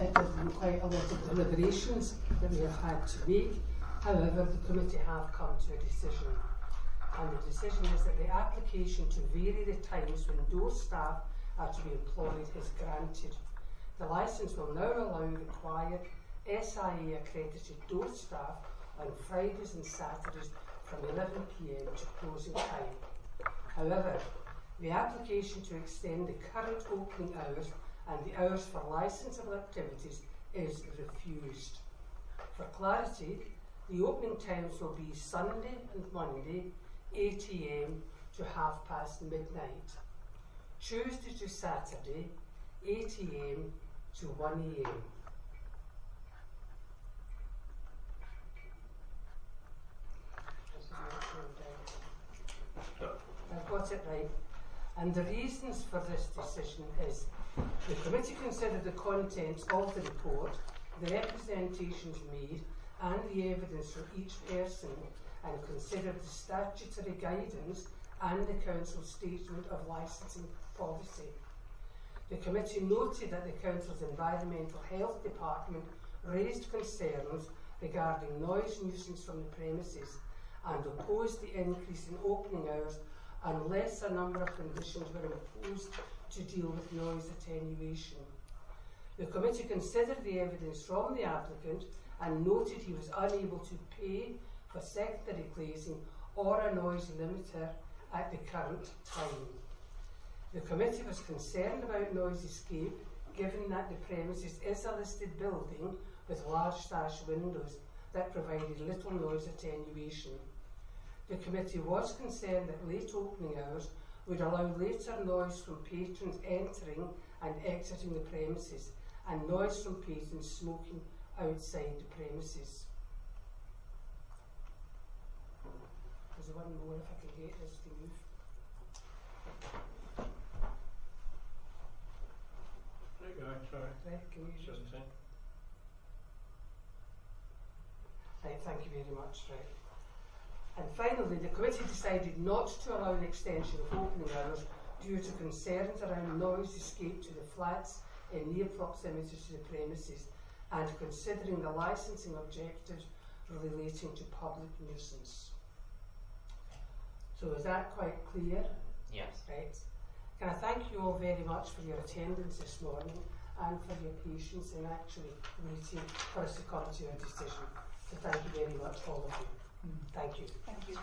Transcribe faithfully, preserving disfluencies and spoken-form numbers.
it has been quite a lot of deliberations that we have had to make. However, the committee have come to a decision. And the decision is that the application to vary the times when those staff are to be employed is granted. The licence will now allow required S I A accredited door staff on Fridays and Saturdays from eleven p m to closing time. However, the application to extend the current opening hours and the hours for licensable activities is refused. For clarity, the opening times will be Sunday and Monday, eight a m to half past midnight. Tuesday to Saturday, eight a m to one a m I've got it right. And the reasons for this decision is the committee considered the contents of the report, the representations made and the evidence from each person, and considered the statutory guidance and the Council's statement of licensing policy. The committee noted that the Council's Environmental Health Department raised concerns regarding noise nuisance from the premises and opposed the increase in opening hours unless a number of conditions were imposed to deal with noise attenuation. The committee considered the evidence from the applicant and noted he was unable to pay for secondary glazing or a noise limiter at the current time. The committee was concerned about noise escape, given that the premises is a listed building with large sash windows that provided little noise attenuation. The committee was concerned that late opening hours would allow later noise from patrons entering and exiting the premises, and noise from patrons smoking outside the premises. There's one more if I can get this to move. There you go, sorry. Right, can you just... Just Right, thank you very much. Right. And finally, the committee decided not to allow an extension of opening hours due to concerns around noise escape to the flats in near proximity to the premises, and considering the licensing objectives relating to public nuisance. So is that quite clear? Yes. Right. Can I thank you all very much for your attendance this morning and for your patience in actually waiting for us to come to a decision. So thank you very much, all of you. Mm. Thank you. Thank you.